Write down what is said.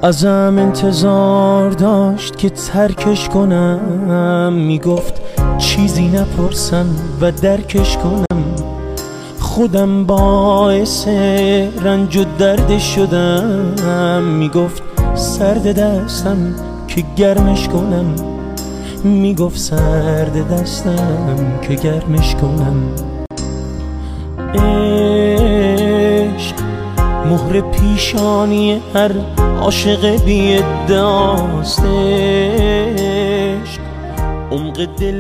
ازم انتظار داشت که ترکش کنم، میگفت چیزی نپرسم و درکش کنم. خودم باعث رنج و درد شدم، میگفت سرد دستم که گرمش کنم، میگفت سرد دستم که گرمش کنم. عشق مهر پیشانی هر عاشق بی ادعاست، عشق عمق دل